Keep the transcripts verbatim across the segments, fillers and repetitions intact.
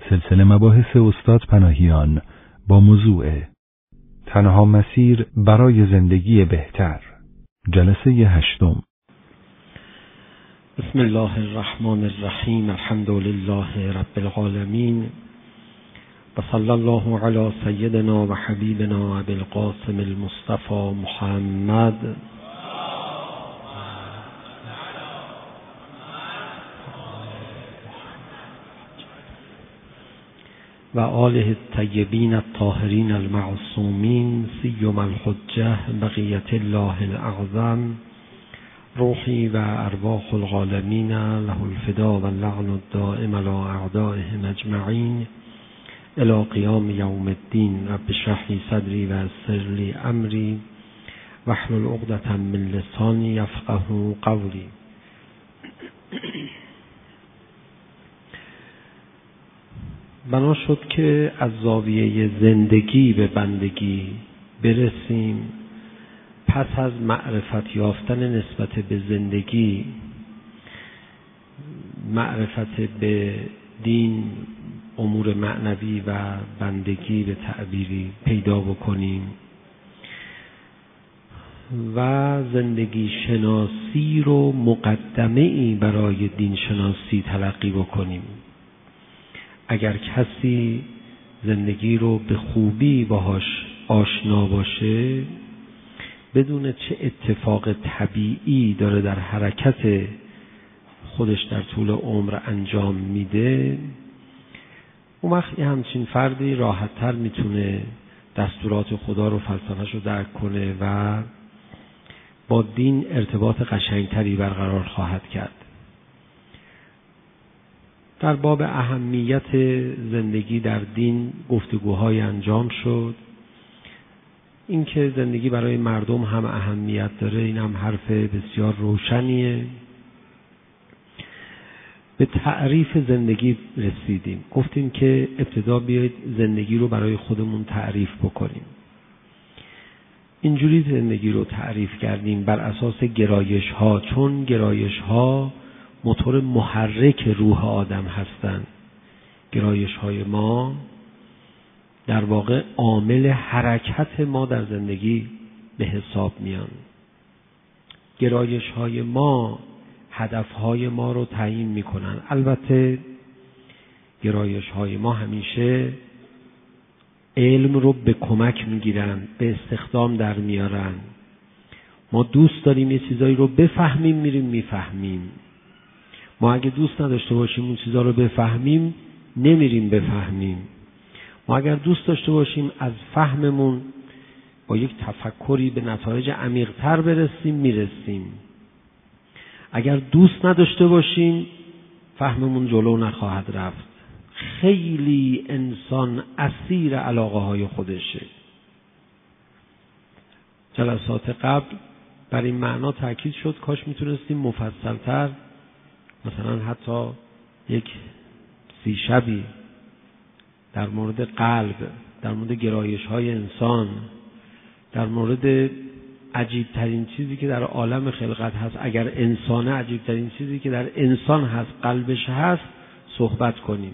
سلسله مباحث استاد پناهیان با موضوع تنها مسیر برای زندگی بهتر، جلسه هشتم. بسم الله الرحمن الرحیم. الحمد لله رب العالمین و صلی الله علی سیدنا و حبیبنا ابی القاسم المصطفى محمد و آله الطیبین الطاهرین المعصومین سیما الحجة بقیة الله الاعظم روحی و ارواح العالمین له الفدا و اللعن الدائم علی اعدائهم اجمعین الی قیام یوم الدین. رب اشرح لی صدری و یسر لی امری واحلل عقدة من لسانی یفقهوا قولی. بنا شد که از زاویه زندگی به بندگی برسیم. پس از معرفت یافتن نسبت به زندگی، معرفت به دین، امور معنوی و بندگی به تعبیری پیدا بکنیم و زندگی شناسی رو مقدمه ای برای دین شناسی تلقی بکنیم. اگر کسی زندگی رو به خوبی باهاش آشنا باشه، بدون چه اتفاق طبیعی داره در حرکت خودش در طول عمر انجام میده، اون وقت همچین فردی راحت‌تر میتونه دستورات خدا رو، فلسفه‌ش رو درک کنه و با دین ارتباط قشنگتری برقرار خواهد کرد. در باب اهمیت زندگی در دین گفتگوهای انجام شد. این که زندگی برای مردم هم اهمیت داره، این هم حرف بسیار روشنیه. به تعریف زندگی رسیدیم. گفتیم که ابتدا بیایید زندگی رو برای خودمون تعریف بکنیم. اینجوری زندگی رو تعریف کردیم بر اساس گرایش ها، چون گرایش ها موتور محرک روح آدم هستند. گرایش های ما در واقع عامل حرکت ما در زندگی به حساب میان. گرایش های ما هدف های ما رو تعیین میکنن. البته گرایش های ما همیشه علم رو به کمک میگیرن، به استخدام در میارن. ما دوست داریم یه چیزایی رو بفهمیم، میریم میفهمیم. ما اگه دوست نداشته باشیم اون چیزا رو بفهمیم، نمیریم بفهمیم. ما اگر دوست داشته باشیم از فهممون با یک تفکری به نتایج عمیق‌تر برسیم، میرسیم. اگر دوست نداشته باشیم فهممون جلو نخواهد رفت. خیلی انسان اسیر علاقه های خودشه. جلسات قبل بر این معنا تاکید شد، کاش میتونستیم مفصل‌تر، مثلا حتی یک سی شبی در مورد قلب، در مورد گرایش های انسان، در مورد عجیب ترین چیزی که در عالم خلقت هست، اگر انسانه عجیب ترین چیزی که در انسان هست قلبش هست، صحبت کنیم.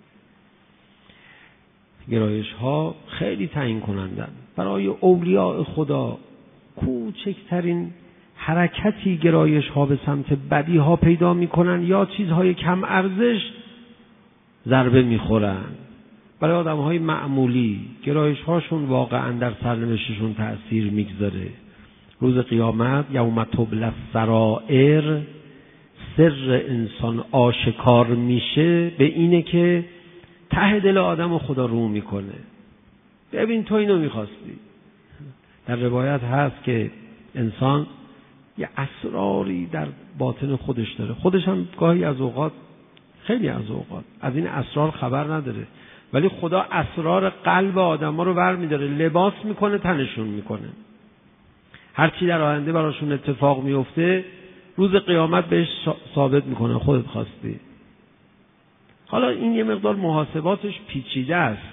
گرایش ها خیلی تعیین کنندن. برای اولیاء خدا کوچکترین حرکتی گرایش ها به سمت بدی ها پیدا میکنن یا چیزهای کم ارزش ضربه میخورن. برای آدم های معمولی گرایش هاشون واقعا در سرنوشتشون تأثیر میگذاره. روز قیامت یوم تبلی السرائر، سر انسان آشکار میشه به اینه که ته دل آدم خدا رو میکنه. ببین تو اینو میخواستی. در روایت هست که انسان یه اسراری در باطن خودش داره، خودش هم گاهی از اوقات، خیلی از اوقات از این اسرار خبر نداره، ولی خدا اسرار قلب آدما رو برمی‌داره، لباس میکنه، تنشون میکنه. هر چی در آینده براشون اتفاق میفته روز قیامت بهش ثابت میکنه خودت خواستی. حالا این یه مقدار محاسباتش پیچیده است،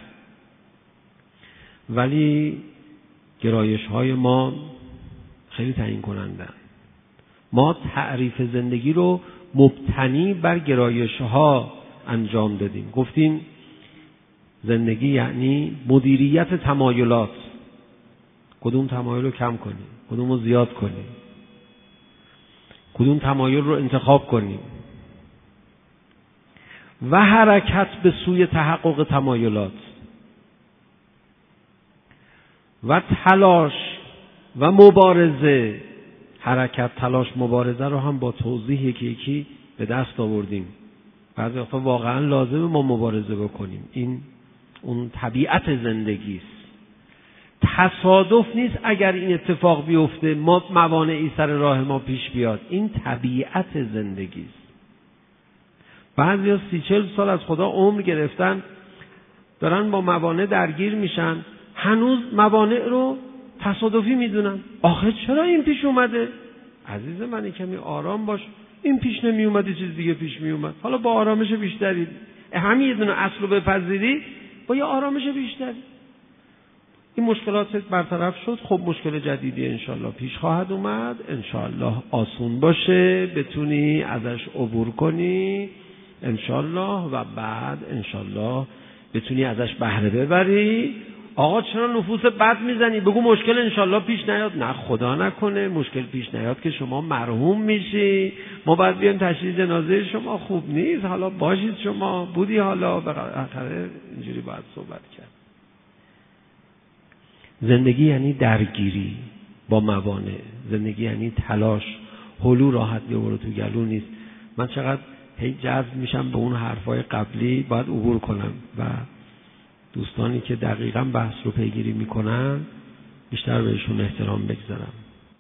ولی گرایش های ما خیلی تعیین کنندن. ما تعریف زندگی رو مبتنی بر گرایش ها انجام دادیم. گفتیم زندگی یعنی مدیریت تمایلات. کدوم تمایل رو کم کنیم، کدوم رو زیاد کنیم، کدوم تمایل رو انتخاب کنیم و حرکت به سوی تحقق تمایلات و تلاش و مبارزه. حرکت، تلاش، مبارزه رو هم با توضیح یکی یکی به دست آوردیم. بعضی وقتا واقعا لازمه ما مبارزه بکنیم. این اون طبیعت زندگی است. تصادف نیست اگر این اتفاق بیفته ما موانعی سر راه ما پیش بیاد. این طبیعت زندگی است. بعضیا سی چل سال از خدا عمر گرفتن، دارن با موانع درگیر میشن، هنوز موانع رو تصادفی میدونن. آخه چرا این پیش اومده؟ عزیز من کمی آرام باش، این پیش نمی اومده چیز دیگه پیش می اومد. حالا با آرامش بیشتری، همین یه دونه اصل رو بپذیری، با یه آرامش بیشتری این مشکلات برطرف شد. خب مشکل جدیدی انشالله پیش خواهد اومد، انشالله آسون باشه، بتونی ازش عبور کنی انشالله و بعد انشالله بتونی ازش بهره ببری. آقا چرا نفوس بد میزنی؟ بگو مشکل انشالله پیش نیاد. نه خدا نکنه مشکل پیش نیاد که شما مرحوم میشی، ما باید بیایم تشییع جنازه شما. خوب نیست، حالا باشید شما بودی، حالا بالاخره اینجوری باید صحبت کرد. زندگی یعنی درگیری با موانع، زندگی یعنی تلاش. هلو راحت بیاره تو گلو نیست. من چقدر هی جذب میشم به اون حرفای قبلی، باید عبور کنم و دوستانی که دقیقاً بحث رو پیگیری میکنن بیشتر بهشون احترام بگذارم.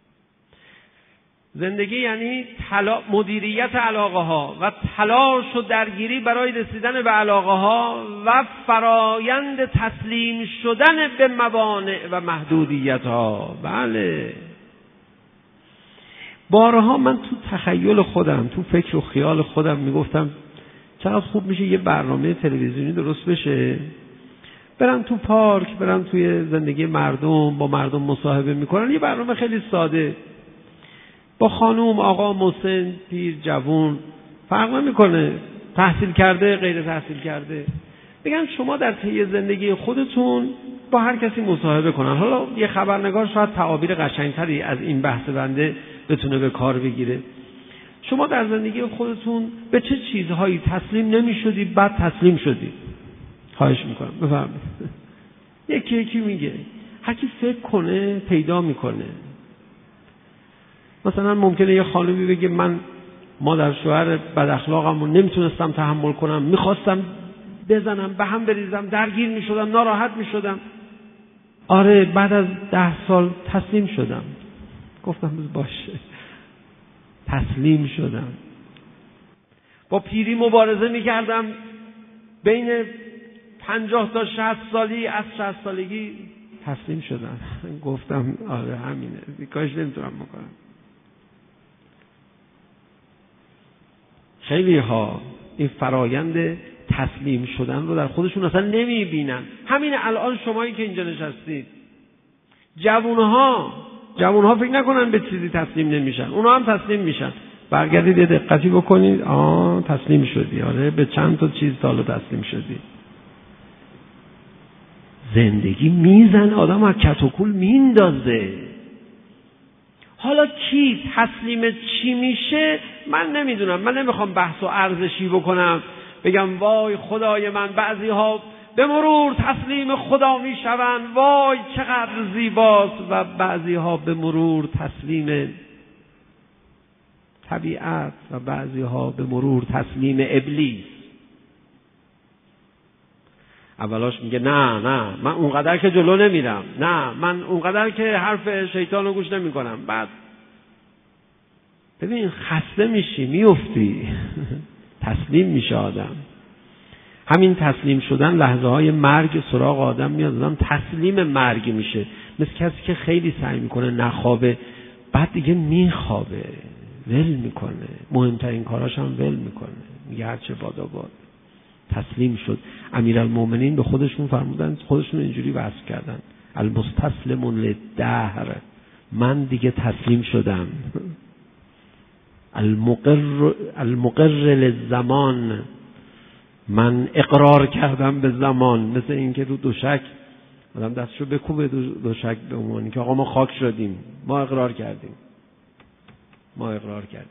زندگی یعنی تلا... مدیریت علاقه ها و تلاش و درگیری برای رسیدن به علاقه ها و فرایند تسلیم شدن به موانع و محدودیت ها. بله، بارها من تو تخیل خودم، تو فکر و خیال خودم میگفتم چقدر خوب میشه یه برنامه تلویزیونی درست بشه، برن تو پارک، برن توی زندگی مردم، با مردم مصاحبه میکنن. یه برنامه خیلی ساده، با خانوم، آقا، مسن، پیر، جوون، فرق نمیکنه، تحصیل کرده، غیر تحصیل کرده. بگن شما در طی زندگی خودتون با هر کسی مصاحبه کنن. حالا یه خبرنگار شاید تعابیر قشنگتری از این بحث بنده بتونه به کار بگیره. شما در زندگی خودتون به چه چیزهایی تسلیم نمی‌شدی بعد تسلیم شدی؟ خواهش میکنم بفرمایید. یکی یکی میگه، هر کی فکر کنه پیدا میکنه. مثلا ممکنه یه خانمی بگه من مادر شوهر بد اخلاقمو نمیتونستم تحمل کنم، میخواستم بزنم، به هم بریزم، درگیر میشدم، ناراحت میشدم. آره بعد از ده سال تسلیم شدم. گفتم باشه، تسلیم شدم. با پیری مبارزه میکردم، بین پنجاه تا شصت سالی، از شصت سالگی تسلیم شدم. گفتم آره همینه، کاش نمیتونم بکنم. خیلی ها این فرایند تسلیم شدن رو در خودشون اصلا نمیبینن. همین الان شمایی که اینجا نشستید، جوانها جوانها فکر نکنن به چیزی تسلیم نمیشن، اونا هم تسلیم میشن. برگردید یه دقتی بکنید، آه تسلیم شدی، آره به چند تا چیز تا حالا تسلیم شدی. زندگی میزن آدم از کت و کول میندازه. حالا کی تسلیم چی میشه من نمیدونم. من نمیخوام بحث و ارزشی بکنم بگم وای خدای من بعضی ها به مرور تسلیم خدا میشوند، وای چقدر زیباست، و بعضی ها به مرور تسلیم طبیعت و بعضی ها به مرور تسلیم ابلیس. اولاش میگه نه نه من اونقدر که جلو نمیرم، نه من اونقدر که حرف شیطان رو گوش نمی کنم. بعد ببین خسته میشی، میفتی. تسلیم میشه آدم. همین تسلیم شدن لحظه های مرگ سراغ آدم میاد، آدم تسلیم مرگ میشه. مثل کسی که خیلی سعی میکنه نخوابه، بعد دیگه میخوابه، ول میکنه، مهمترین کاراش هم ول میکنه، میگه هرچه بادا باد. تسلیم شد. امیرالمومنین به خودشون فرمودن، خودشون اینجوری وصف کردن، المستسلم للدهر، من دیگه تسلیم شدم. المقر المقر للزمان، من اقرار کردم به زمان، مثل اینکه رو دوشک آدم دستشو بکوبه دو دوشک به عنوان که آقا ما خاک شدیم، ما اقرار کردیم، ما اقرار کردیم.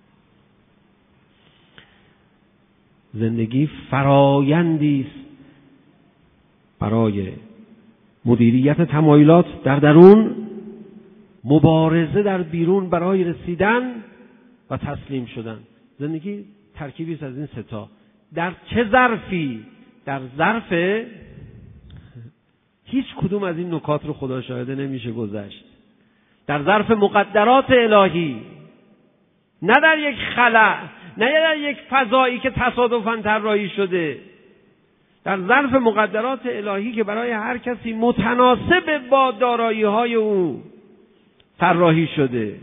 زندگی فرایندی است برای مدیریت تمایلات در درون، مبارزه در بیرون برای رسیدن و تسلیم شدن. زندگی ترکیبی است از این سه تا. در چه ظرفی؟ در ظرف هیچ کدوم از این نکات رو خدا شاهده نمیشه گذشت. در ظرف مقدرات الهی، نه در یک خلأ، نه در یک فضایی که تصادفاً طراحی شده، در ظرف مقدرات الهی که برای هر کسی متناسب با دارایی‌های او طراحی شده.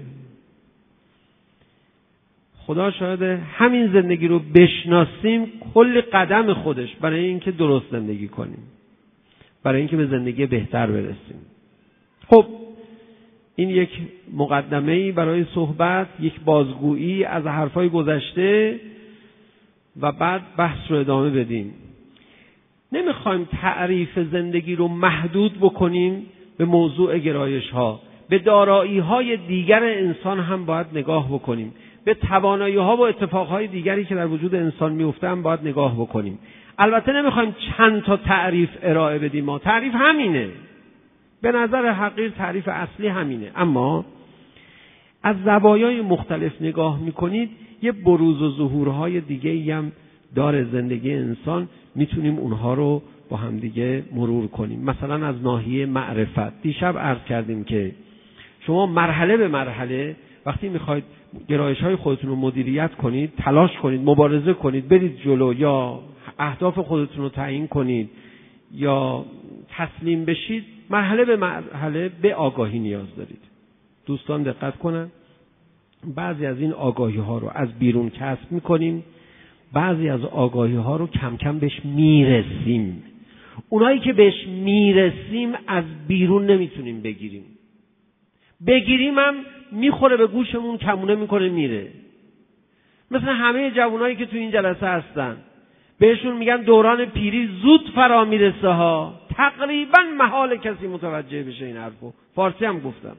خدا شاهده همین زندگی رو بشناسیم کل قدم خودش برای اینکه درست زندگی کنیم، برای اینکه به زندگی بهتر برسیم. خب این یک مقدمه‌ای برای صحبت، یک بازگویی از حرفای گذشته و بعد بحث رو ادامه بدیم. نمیخوایم تعریف زندگی رو محدود بکنیم به موضوع گرایش‌ها. به دارایی‌های دیگر انسان هم باید نگاه بکنیم. به توانایی‌ها و اتفاقهای دیگری که در وجود انسان میفته هم باید نگاه بکنیم. البته نمیخوایم چند تا تعریف ارائه بدیم، ما تعریف همینه، به نظر حقیر تعریف اصلی همینه، اما از زوایای مختلف نگاه میکنید یه بروز و ظهورهای دیگه‌ای هم داره زندگی انسان، میتونیم اونها رو با هم دیگه مرور کنیم. مثلا از ناحیه معرفت، دیشب عرض کردیم که شما مرحله به مرحله وقتی میخواید گرایش‌های خودتون رو مدیریت کنید، تلاش کنید، مبارزه کنید، برید جلو، یا اهداف خودتون رو تعیین کنید یا تسلیم بشید، مرحله به مرحله به آگاهی نیاز دارید. دوستان دقت کنن، بعضی از این آگاهی ها رو از بیرون کسب میکنیم، بعضی از آگاهی ها رو کم کم بهش میرسیم. اونایی که بهش میرسیم از بیرون نمیتونیم بگیریم، بگیریم هم میخوره به گوشمون، کمونه میکنه میره. مثل همه جوانایی که تو این جلسه هستن، بهشون میگن دوران پیری زود فرا میرسه ها، تقریبا محال کسی متوجه بشه این حرفو. فارسی هم گفتم.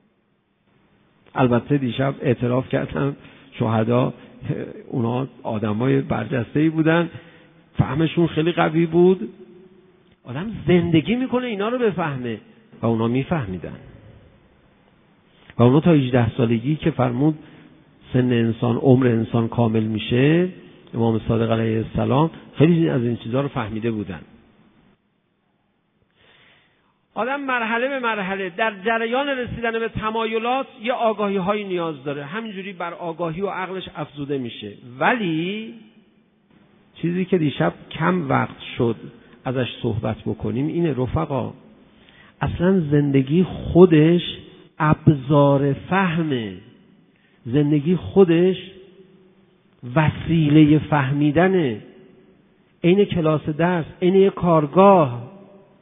البته دیشب اعتراف کردم شهدا اونا آدمای برجسته‌ای بودن، فهمشون خیلی قوی بود، آدم زندگی میکنه اینا رو بفهمه و اونا میفهمیدن. و اونا تا هجده سالگی که فرمود سن انسان، عمر انسان کامل میشه، امام صادق علیه السلام خیلی از این چیزها رو فهمیده بودن. آدم مرحله به مرحله در جریان رسیدن به تمایلات یه آگاهی هایی نیاز داره، همینجوری بر آگاهی و عقلش افزوده میشه. ولی چیزی که دیشب کم وقت شد ازش صحبت بکنیم اینه رفقا، اصلا زندگی خودش ابزار فهمه، زندگی خودش وسیله فهمیدنه، عین کلاس درس، عین یه کارگاه،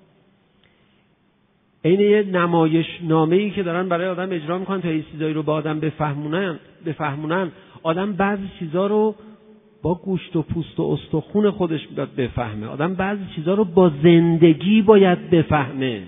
عین یه نمایش نامه‌ای که دارن برای آدم اجرا میکنن تا یه چیزایی رو با آدم بفهمونن بفهمونن آدم بعضی چیزا رو با گوشت و پوست و استخون خودش باید بفهمه، آدم بعضی چیزا رو با زندگی باید بفهمه.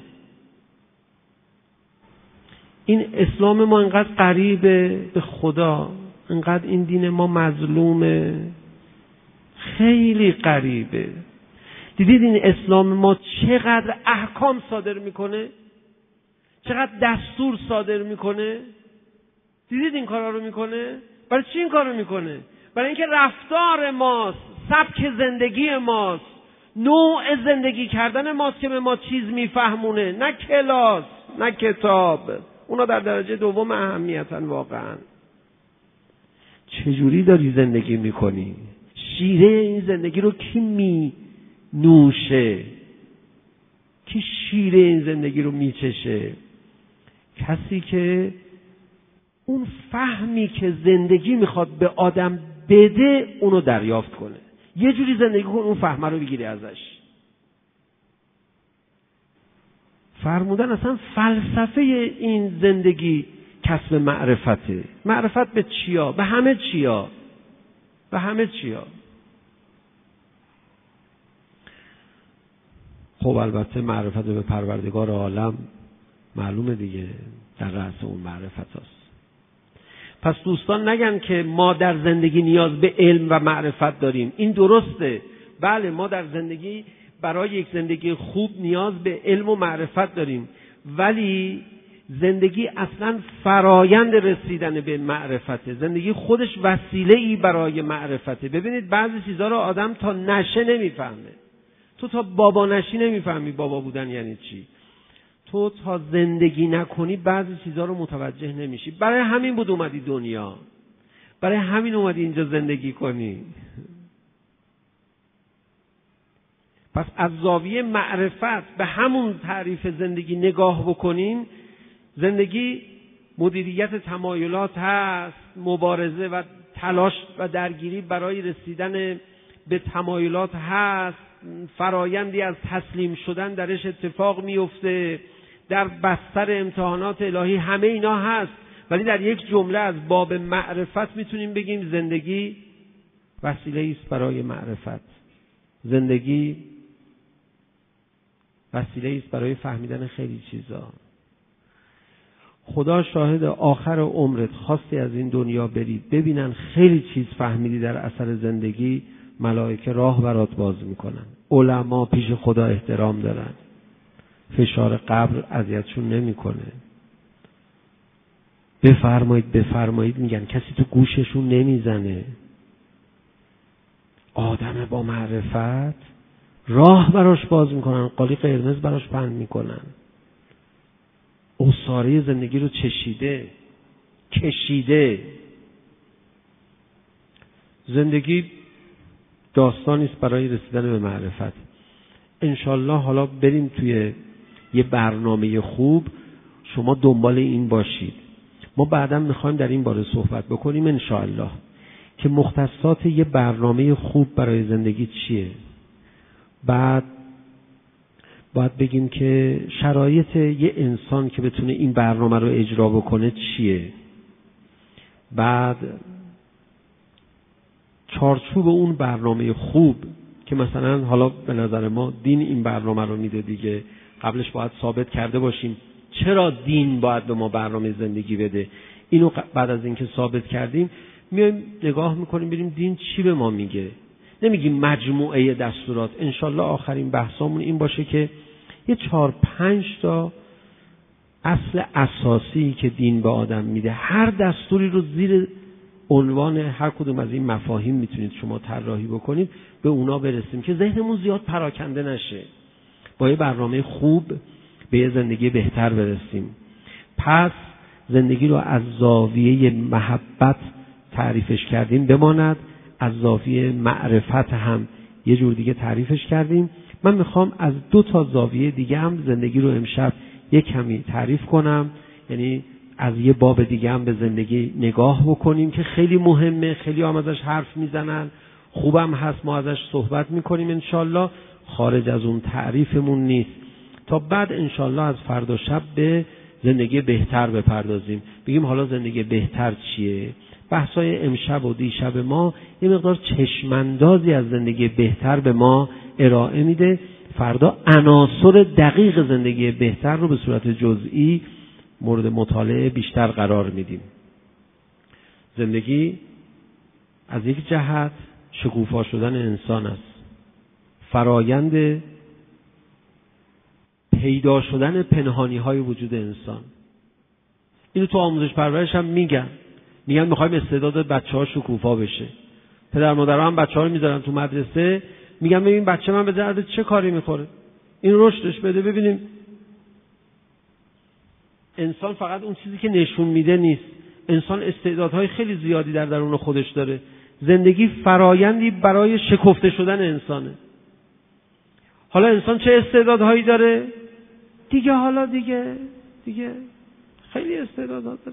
این اسلام ما انقدر قریبه به خدا، انقدر این دین ما مظلومه، خیلی قریبه. دیدید این اسلام ما چقدر احکام صادر میکنه، چقدر دستور صادر میکنه؟ دیدید این کارا رو میکنه؟ برای چی این کارو میکنه؟ برای اینکه رفتار ماست، سبک زندگی ماست، نوع زندگی کردن ماست که به ما چیز میفهمونه، نه کلاس، نه کتاب. اونا در درجه دوم اهمیتن واقعا. چجوری داری زندگی میکنی؟ شیره این زندگی رو کی می نوشه؟ کی شیره این زندگی رو میچشه؟ کسی که اون فهمی که زندگی میخواد به آدم بده اونو دریافت کنه، یه جوری زندگی کن اون فهمه رو بگیری ازش. فرمودن اصلا فلسفه این زندگی کسب معرفته. معرفت به چیا؟ به همه چیا، به همه چیا. خب البته معرفت به پروردگار عالم معلومه دیگه، در رأس اون معرفت هست. پس دوستان نگن که ما در زندگی نیاز به علم و معرفت داریم. این درسته، بله ما در زندگی برای یک زندگی خوب نیاز به علم و معرفت داریم، ولی زندگی اصلا فرایند رسیدن به معرفته. زندگی خودش وسیله‌ای برای معرفته. ببینید بعضی چیزها رو آدم تا نشه نمیفهمه. تو تا بابا نشی نمیفهمی بابا بودن یعنی چی. تو تا زندگی نکنی بعضی چیزها رو متوجه نمیشی. برای همین بود اومدی دنیا، برای همین اومدی اینجا زندگی کنی. پس از زاویه معرفت به همون تعریف زندگی نگاه بکنین. زندگی مدیریت تمایلات هست، مبارزه و تلاش و درگیری برای رسیدن به تمایلات هست، فرایندی از تسلیم شدن درش اتفاق میفته، در بستر امتحانات الهی همه اینا هست. ولی در یک جمله از باب معرفت میتونیم بگیم زندگی وسیله است برای معرفت. زندگی وسیله است برای فهمیدن خیلی چیزا. خدا شاهد، آخر عمرت خواستی از این دنیا بری ببینن خیلی چیز فهمیدی در اثر زندگی، ملائکه راه برات باز میکنن، علما پیش خدا احترام دارن، فشار قبر اذیتشون نمیکنه. بفرمایید بفرمایید میگن، کسی تو گوششون نمیزنه. آدم با معرفت راه براش باز میکنن، قالی قرمز براش پهن میکنن. عصاره زندگی رو چشیده کشیده. زندگی داستانی است برای رسیدن به معرفت. انشالله حالا بریم توی یه برنامه خوب، شما دنبال این باشید. ما بعداً میخوایم در این باره صحبت بکنیم انشالله که مختصات یه برنامه خوب برای زندگی چیه. بعد باید بگیم که شرایط یه انسان که بتونه این برنامه رو اجرا بکنه چیه. بعد چارچوب اون برنامه خوب که مثلا حالا به نظر ما دین این برنامه رو میده دیگه، قبلش باید ثابت کرده باشیم چرا دین باید به ما برنامه زندگی بده. اینو بعد از اینکه ثابت کردیم میایم نگاه میکنیم ببینیم دین چی به ما میگه. نمیگیم مجموعه دستورات. انشالله آخرین بحثامون این باشه که یه چهار پنج تا اصل اساسی که دین به آدم میده، هر دستوری رو زیر عنوان هر کدوم از این مفاهیم میتونید شما طراحی بکنید، به اونا برسیم که ذهنمون زیاد پراکنده نشه، با یه برنامه خوب به یه زندگی بهتر برسیم. پس زندگی رو از زاویه محبت تعریفش کردیم بماند، از زاویه معرفت هم یه جور دیگه تعریفش کردیم. من میخوام از دو تا زاویه دیگه هم زندگی رو امشب یک کمی تعریف کنم، یعنی از یه باب دیگه هم به زندگی نگاه بکنیم که خیلی مهمه، خیلی هم ازش حرف میزنن، خوبم هست ما ازش صحبت میکنیم انشالله، خارج از اون تعریفمون نیست. تا بعد انشالله از فردا شب به زندگی بهتر بپردازیم، بگیم حالا زندگی بهتر چیه. بحثای امشب و دیشب ما یه مقدار چشماندازی از زندگی بهتر به ما ارائه میده. فردا عناصر دقیق زندگی بهتر رو به صورت جزئی مورد مطالعه بیشتر قرار میدیم. زندگی از یک جهت شکوفا شدن انسان است، فرایند پیدا شدن پنهانی های وجود انسان. اینو تو آموزش پرورش هم میگن، میگن میخوایم استعداد بچه ها شکوفا بشه. پدر مادرها هم بچه ها رو میذارن تو مدرسه، میگن ببین بچه من به درد چه کاری میخوره، این رشدش بده ببینیم. انسان فقط اون چیزی که نشون میده نیست، انسان استعدادهای خیلی زیادی در درون خودش داره. زندگی فرایندی برای شکفته شدن انسانه. حالا انسان چه استعدادهایی داره؟ دیگه حالا دیگه دیگه خیلی استعدادها داره.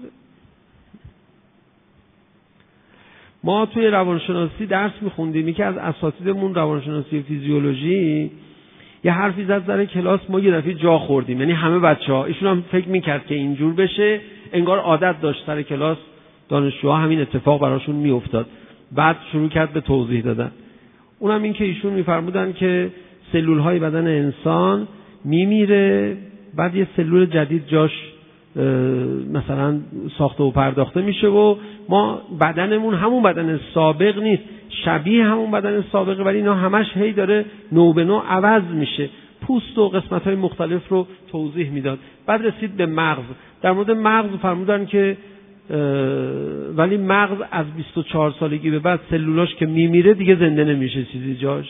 ما توی روانشناسی درس میخوندیم، یکی از اساتیدمون روانشناسی فیزیولوژی یه حرفی زد در کلاس، ما یه دفعه جا خوردیم، یعنی همه بچه‌ها، ایشون هم فکر میکرد که اینجور بشه، انگار عادت داشت سر کلاس دانشجوها همین اتفاق براشون میافتاد. بعد شروع کرد به توضیح دادن. اونم این که ایشون میفرمودن که سلول های بدن انسان میمیره، بعد یه سلول جدید جاش مثلا ساخته و پرداخته میشه و ما بدنمون همون بدن سابق نیست، شبیه همون بدن سابقه، ولی اینا همش هی داره نو به نو عوض میشه. پوست و قسمت‌های مختلف رو توضیح میداد. بعد رسید به مغز. در مورد مغز فرمودن که ولی مغز از بیست و چهار سالگی به بعد سلولاش که میمیره دیگه زنده نمیشه چیزی جاش.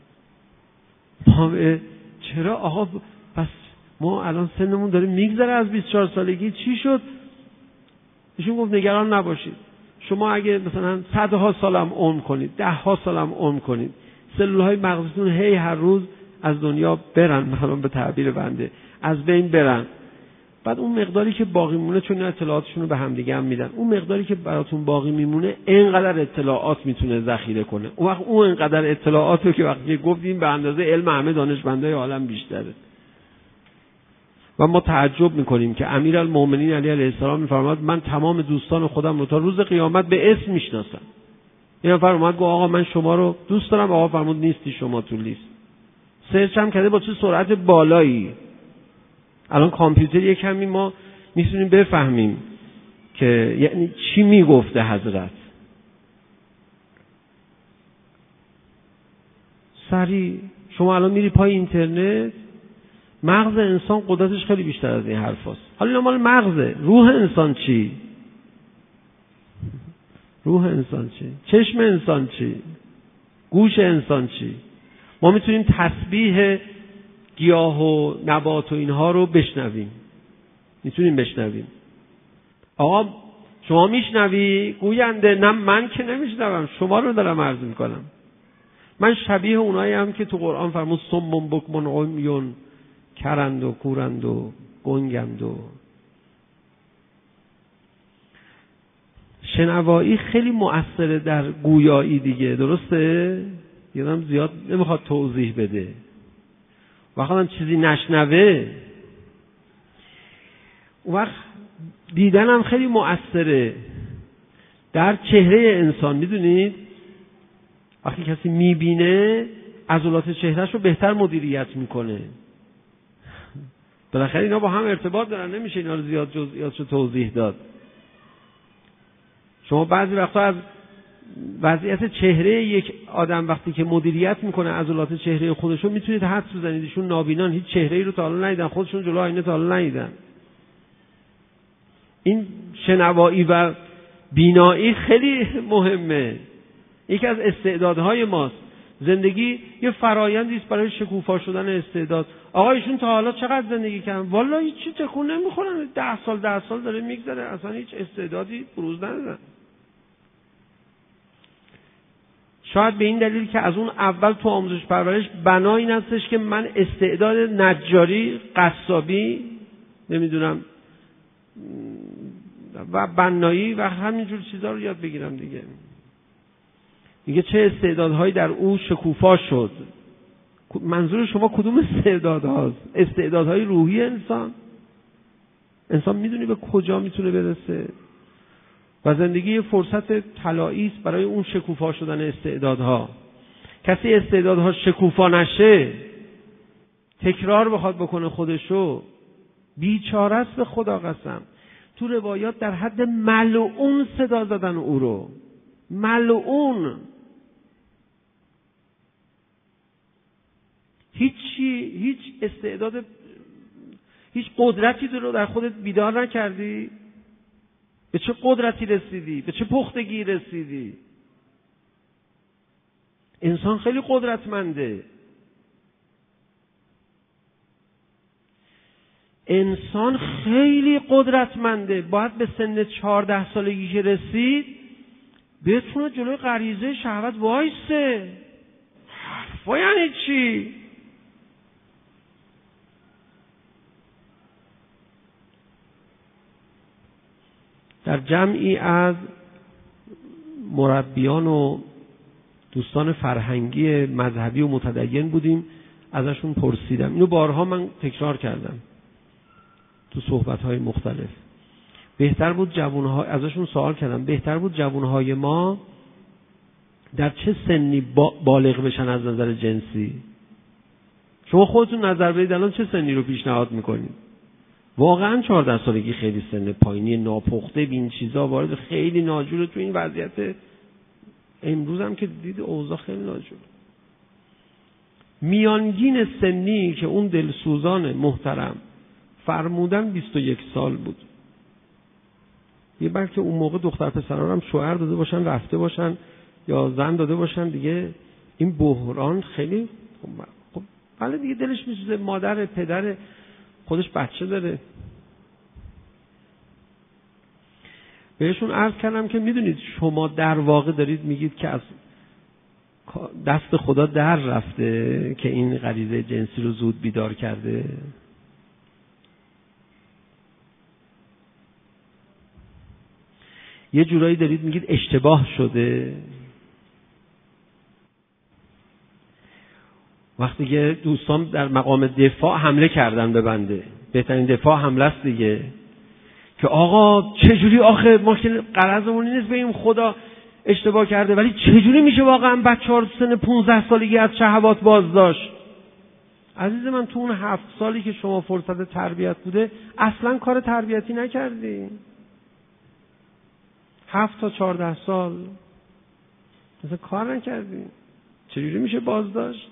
چرا آقا پس ما الان سنمون داره میگذره از بیست و چهار سالگی، چی شد؟ ایشون گفت نگران نباشید، شما اگه مثلا صدها سالم عمر کنید، ده ها سالم عمر کنید، سلولهای مغزتون هی هر روز از دنیا برن، مثلا به تعبیر بنده از بین برن، بعد اون مقداری که باقی میمونه، چون اطلاعاتشون رو به هم دیگه هم میدن، اون مقداری که براتون باقی میمونه اینقدر اطلاعات میتونه ذخیره کنه. اون وقت اون اینقدر اطلاعات رو که وقتی گفتیم به اندازه علم همه دانشمندای عالم بیشتره. و ما تعجب میکنیم که امیرالمومنین علی علیه السلام میفرماد من تمام دوستان خودم رو تا روز قیامت به اسم میشناسم. یه نفر اومد گفت آقا من شما رو دوست دارم، آقا فرمود نیستی شما تو لیست. سرچ هم کرده با چه سرعت بالایی. الان کامپیوتر یک کمی ما میتونیم بفهمیم که یعنی چی میگفته حضرت. سریع شما الان میری پای اینترنت، مغز انسان قدرتش خیلی بیشتر از این حرف هست. حالا مال مغزه، روح انسان چی؟ روح انسان چی؟ چشم انسان چی؟ گوش انسان چی؟ ما میتونیم تسبیح گیاه و نبات و اینها رو بشنویم، میتونیم بشنویم. آقا شما میشنوی گوینده؟ نه من که نمیشنوم، شما رو دارم عرض میکنم. من شبیه اونایی هم که تو قرآن فرمود صم بکم عمیون، کرند و کورند و گنگند و شنوایی خیلی مؤثره در گویایی دیگه، درسته؟ یادم زیاد نمیخواد توضیح بده. وقتی هم چیزی نشنوه، اون وقت دیدن هم خیلی مؤثره در چهره انسان. میدونید وقتی کسی میبینه عضلات چهرهش رو بهتر مدیریت میکنه. بالاخره اینا با هم ارتباط دارن، نمیشه اینا رو زیاد جزئیاتش رو توضیح داد. شما بعضی وقتا از وضعیت چهره یک آدم وقتی که مدیریت میکنه عضلات چهره خودش رو میتونید حدس بزنید ایشون نابینان، هیچ چهره‌ای رو تا حالا ندیدن، خودشون جلو آینه تا حالا ندیدن. این شنوایی و بینایی خیلی مهمه، یکی از استعدادهای ماست. زندگی یه فرایندی است برای شکوفا شدن استعداد. آقا ایشون تا حالا چقدر زندگی کردن؟ والا هیچی تکون نمیخورن، ده سال ده سال داره میگذره، اصلا هیچ استعدادی بروز ندادن. شاید به این دلیل که از اون اول تو آموزش پرورش بنا این هستش که من استعداد نجاری، قصابی، نمیدونم و بنایی و همینجور چیزا رو یاد بگیرم دیگه. میگه چه استعدادهایی در او شکوفا شد. منظور شما کدوم استعدادهاست؟ استعدادهای روحی انسان. انسان میدونی به کجا میتونه برسه و زندگی فرصت طلایی است برای اون شکوفا شدن استعدادها. کسی استعدادها شکوفا نشه، تکرار بخواد بکنه خودشو، بیچاره است به خدا قسم. تو روایات در حد ملعون صدا زدن او رو، ملعون. هیچی، هیچ استعداد، هیچ قدرتی رو در خودت بیدار نکردی؟ به چه قدرتی رسیدی؟ به چه پختگی رسیدی؟ انسان خیلی قدرتمنده. انسان خیلی قدرتمنده. باید به سن چهارده سالگی که رسید بتونه جلوی غریزه شهوت وایسه. حرفا یعنی چی؟ در جمعی از مربیان و دوستان فرهنگی مذهبی و متدین بودیم، ازشون پرسیدم، اینو بارها من تکرار کردم تو صحبت‌های مختلف، بهتر بود جوان‌ها، ازشون سوال کردم بهتر بود جوان‌های ما در چه سنی بالغ بشن از نظر جنسی؟ شما خودتون نظر بدید الان چه سنی رو پیشنهاد میکنید؟ واقعا چهارده سالگی خیلی سن پایینی، ناپخته به این چیزا وارد، خیلی ناجوره تو این وضعیت امروز هم که دید اوضاع خیلی ناجوره. میانگین سنی که اون دلسوزان محترم فرمودن بیست و یک سال بود. یه بلکه اون موقع دختر پسران هم شوهر داده باشن رفته باشن یا زن داده باشن دیگه، این بحران خیلی خب بله دیگه دلش میسوزه، مادر پدر خودش بچه داره. بهشون عرض کردم که میدونید شما در واقع دارید میگید که از دست خدا در رفته که این غریزه جنسی رو زود بیدار کرده. یه جورایی دارید میگید اشتباه شده. وقتی که دوستان در مقام دفاع حمله کردن به بنده، بهترین دفاع حمله است دیگه، که آقا چجوری آخه ما که غرضمون نیست بگیم خدا اشتباه کرده، ولی چجوری میشه واقعا بچه‌ها رو سن پانزده سالگی از شهوات باز داشت؟ عزیز من تو اون هفت سالی که شما فرصت تربیت بوده اصلا کار تربیتی نکردی. هفت تا چهارده سال مثلا کار نکردی، چجوری میشه باز داشت؟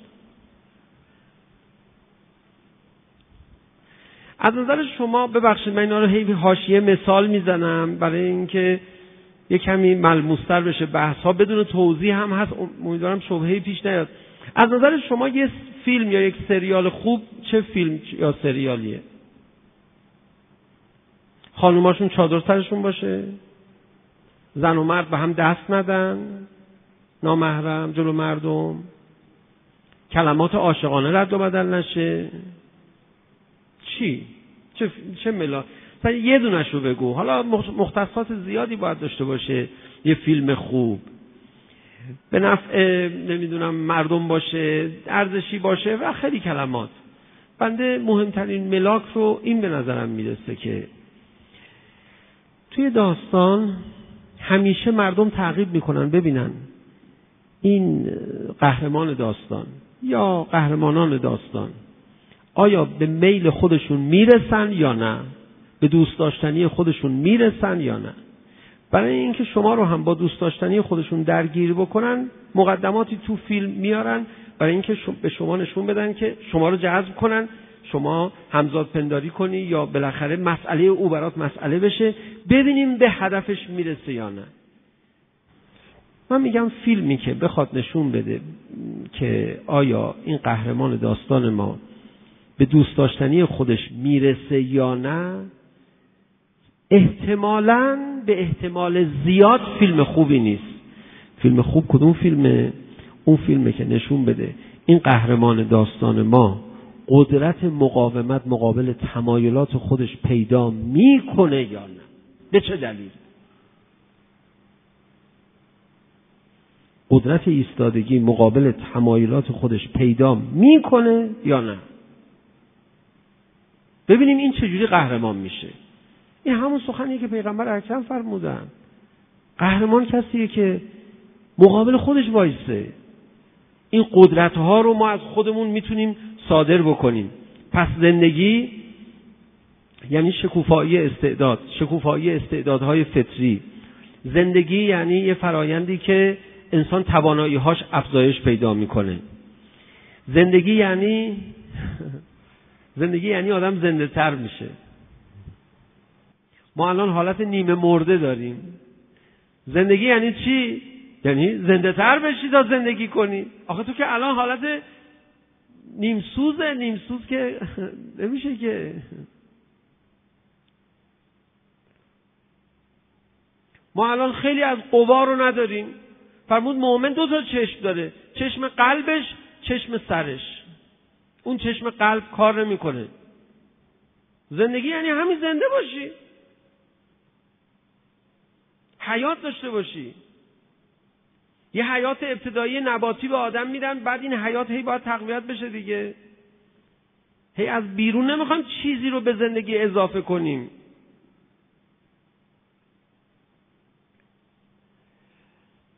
از نظر شما ببخشید من اینا رو هی حاشیه مثال میزنم برای اینکه یه کمی ملموس‌تر بشه بحث ها، بدون توضیح هم هست، امیدوارم شبهه‌ای پیش نیاد. از نظر شما یه فیلم یا یک سریال خوب چه فیلم یا سریالیه؟ خانوماشون چادر سرشون باشه، زن و مرد به هم دست ندن، نامحرم جلو مردم، کلمات عاشقانه رد و بدل نشه. چی؟ چه چه ملا؟ مثلا یه دونش رو بگو. حالا مختصات زیادی باید داشته باشه یه فیلم خوب، به نفع نمیدونم مردم باشه، ارزشی باشه و خیلی کلمات. بنده مهمترین ملاک رو این به نظرم میرسه که توی داستان همیشه مردم تعقیب میکنن ببینن این قهرمان داستان یا قهرمانان داستان آیا به میل خودشون میرسن یا نه، به دوست داشتنی خودشون میرسن یا نه. برای اینکه شما رو هم با دوست داشتنی خودشون درگیر بکنن مقدماتی تو فیلم میارن، برای اینکه به شما نشون بدن که شما رو جذب کنن، شما همزاد پنداری کنی یا بالاخره مسئله او برات مسئله بشه، ببینیم به هدفش میرسه یا نه. من میگم فیلمی که بخواد نشون بده که آیا این قهرمان داستان ما به دوست داشتنی خودش میرسه یا نه، احتمالاً به احتمال زیاد فیلم خوبی نیست. فیلم خوب کدوم فیلمه؟ اون فیلمه که نشون بده این قهرمان داستان ما قدرت مقاومت مقابل تمایلات خودش پیدا میکنه یا نه، به چه دلیل. قدرت ایستادگی مقابل تمایلات خودش پیدا میکنه یا نه، ببینیم این چجوری قهرمان میشه. این همون سخنیه که پیغمبر اکرم فرمودن، قهرمان کسیه که مقابل خودش وایسه. این قدرت ها رو ما از خودمون میتونیم صادر بکنیم. پس زندگی یعنی شکوفایی استعداد، شکوفایی استعدادهای فطری. زندگی یعنی یه فرایندی که انسان توانایی هاش افزایش پیدا میکنه. زندگی یعنی زندگی یعنی آدم زنده تر میشه. ما الان حالت نیمه مرده داریم. زندگی یعنی چی؟ یعنی زنده تر بشی تا زندگی کنی. آخه تو که الان حالت نیم سوزه، نیم سوز که نمیشه که. ما الان خیلی از قوا رو نداریم. فرمود مؤمن دو تا چشم داره، چشم قلبش، چشم سرش. اون چشم قلب کار نمیکنه. زندگی یعنی همین زنده باشی، حیات داشته باشی. یه حیات ابتدایی نباتی به آدم میدن، بعد این حیات هی باید تقویت بشه دیگه. هی از بیرون نمیخوایم چیزی رو به زندگی اضافه کنیم.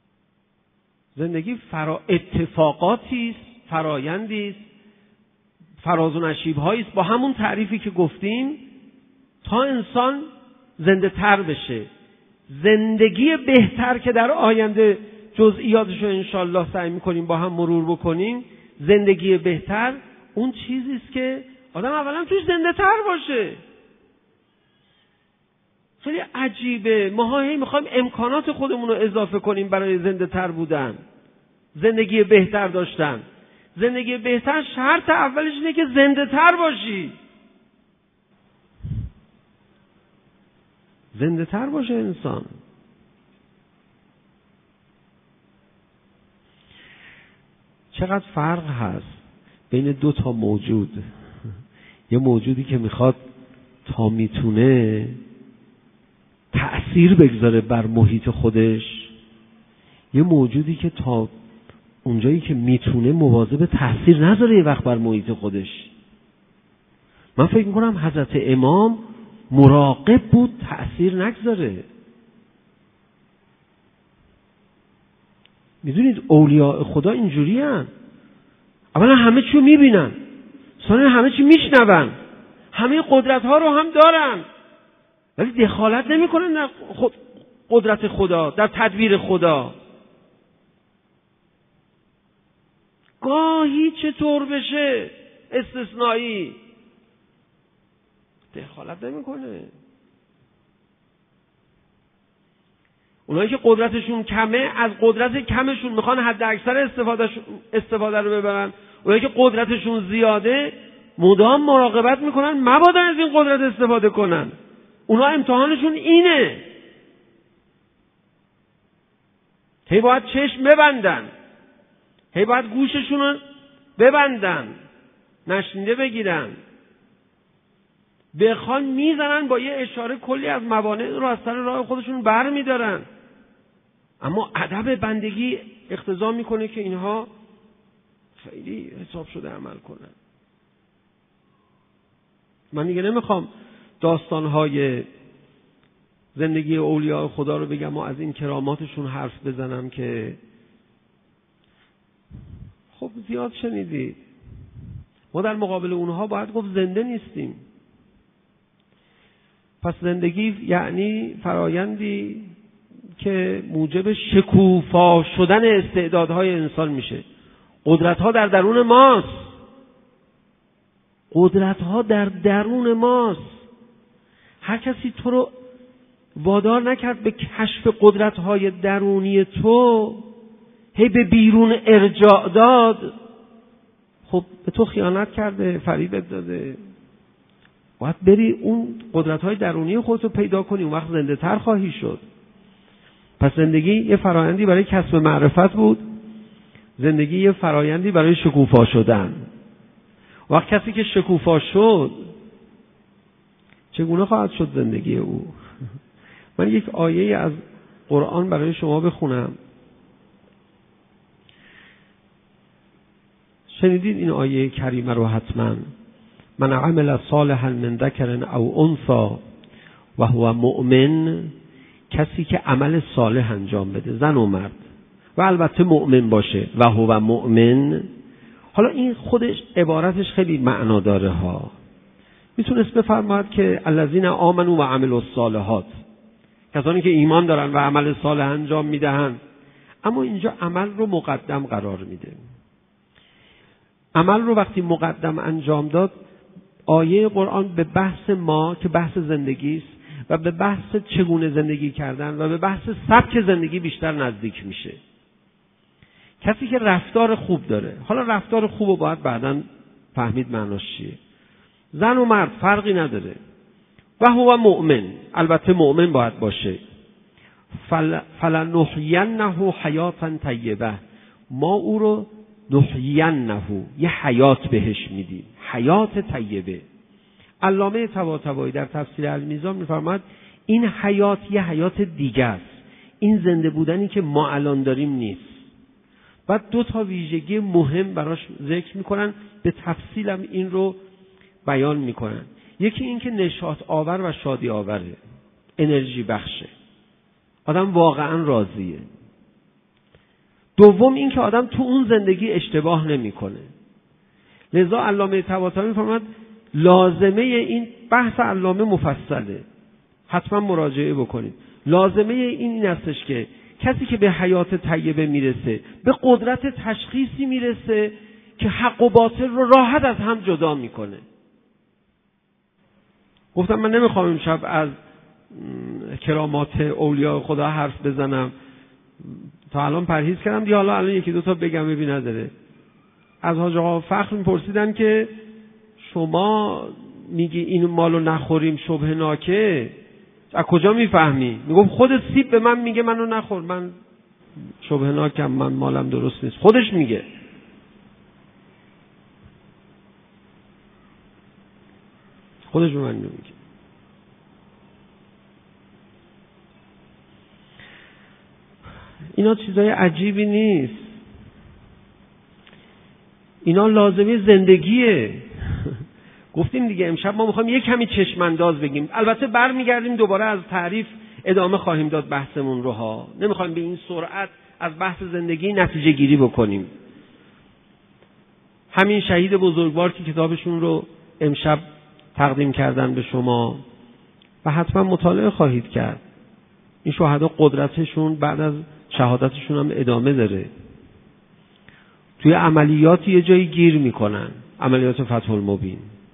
زندگی فرا اتفاقاتی است، فرایندی است، فراز و نشیب‌هایی است با همون تعریفی که گفتیم تا انسان زنده تر بشه. زندگی بهتر که در آینده جزئیاتش رو انشالله سعی می‌کنیم با هم مرور بکنیم، زندگی بهتر اون چیزی است که آدم اولا توش زنده تر باشه. خیلی عجیبه، ما هی میخوایم امکانات خودمون رو اضافه کنیم برای زنده تر بودن، زندگی بهتر داشتن. زندگی بهتر شرط اولش اینه که زنده تر باشی، زنده تر باشه انسان. چقدر فرق هست بین دو تا موجود. یه موجودی که میخواد تا میتونه تأثیر بگذاره بر محیط خودش، یه موجودی که تا اونجایی که میتونه مواظب تأثیر نذاره یه وقت بر محیط خودش. من فکر میکنم حضرت امام مراقب بود تأثیر نگذاره. میدونید اولیاء خدا اینجوری هن. اولا همه چیو میبینن، ثانیا همه چی میشنون، همه قدرت ها رو هم دارن، ولی دخالت نمی کنن در خود قدرت خدا، در تدبیر خدا. گاهی چطور بشه استثنایی دخالت نمی کنه. اونایی که قدرتشون کمه از قدرت کمشون میخوان حد اکثر استفاده استفاده رو ببرن. اونایی که قدرتشون زیاده مدام مراقبت میکنن مبادا از این قدرت استفاده کنن. اونا امتحانشون اینه، هی باید چشم ببندن، هی باید گوششون رو ببندن، نشنیده بگیرن. بخوان میزنن با یه اشاره کلی از موانع رو از سر راه خودشون بر میدارن. اما ادب بندگی اقتضا میکنه که اینها خیلی حساب شده عمل کنن. من دیگه نمیخوام داستانهای زندگی اولیاء خدا رو بگم و از این کراماتشون حرف بزنم که خب زیاد شنیدید. ما در مقابل اونها باید گفت زنده نیستیم. پس زندگی یعنی فرایندی که موجب شکوفا شدن استعدادهای انسان میشه. قدرت‌ها در درون ماست. قدرت‌ها در درون ماست. هر کسی تو رو وادار نکرد به کشف قدرت‌های درونی تو، هی به بیرون ارجاع داد، خب به تو خیانت کرده، فریبت داده. باید بری اون قدرت‌های درونی خودتو پیدا کنی، اون وقت زنده تر خواهی شد. پس زندگی یه فرایندی برای کسب معرفت بود، زندگی یه فرایندی برای شکوفا شدن. وقت کسی که شکوفا شد چگونه خواهد شد زندگی او؟ من یک آیه از قرآن برای شما بخونم. شنیدید این آیه کریمه رو حتما. من عمل صالحا من ذکر او انثی و هو مؤمن، کسی که عمل صالح انجام بده، زن و مرد، و البته مؤمن باشه، و هو مؤمن. حالا این خودش عبارتش خیلی معنا داره ها. میتونست بفرماید که الذین آمنوا و عملوا الصالحات، کسانی که ایمان دارن و عمل صالح انجام میدهن. اما اینجا عمل رو مقدم قرار میده. عمل رو وقتی مقدم انجام داد، آیه قرآن به بحث ما که بحث زندگی است و به بحث چگونه زندگی کردن و به بحث سبک زندگی بیشتر نزدیک میشه. کسی که رفتار خوب داره، حالا رفتار خوب رو باید بعداً فهمید معناش چیه. زن و مرد فرقی نداره. و هو مؤمن، البته مؤمن باید باشه. فل فلنحینه حیاتا طیبه، ما او رو نحینه، یه حیات بهش میدیم، حیات طیبه. علامه طباطبایی در تفسیر المیزان میفرماید این حیات یه حیات دیگه است، این زنده بودنی که ما الان داریم نیست. بعد دو تا ویژگی مهم براش ذکر میکنن، به تفصیلم این رو بیان میکنن. یکی این که نشاط آور و شادی آوره، انرژی بخشه، آدم واقعا راضیه. دوم این که آدم تو اون زندگی اشتباه نمیکنه. لذا علامه طباطبایی می‌فرماید لازمه این بحث علامه مفصله، حتما مراجعه بکنید. لازمه این این استش که کسی که به حیات طیبه میرسه به قدرت تشخیصی میرسه که حق و باطل رو راحت از هم جدا میکنه. گفتم من نمیخوام امشب از کرامات اولیاء خدا حرف بزنم، تا الان پرهیز کردم دیگه، حالا الان یکی دو تا بگم ببین نداره. از حاج آقا فخر میپرسیدن که شما میگی این مالو نخوریم شبه ناکه، از کجا میفهمی؟ میگم خود سیب به من میگه منو نخور، من شبه ناکم، من مالم درست نیست، خودش میگه. خودش به من میگه. اینا چیزای عجیبی نیست، اینا لازمه زندگیه. گفتیم دیگه امشب ما میخوایم یک کمی چشم انداز بگیم. البته برمیگردیم دوباره از تعریف ادامه خواهیم داد بحثمون رو ها. نمیخوایم به این سرعت از بحث زندگی نتیجه گیری بکنیم. همین شهید بزرگوار که کتابشون رو امشب تقدیم کردن به شما و حتما مطالعه خواهید کرد. این شهدا قدرتشون بعد از شهادتشون هم ادامه داره. توی عملیات یه جایی گیر میکنن، عملیات فتح المبین.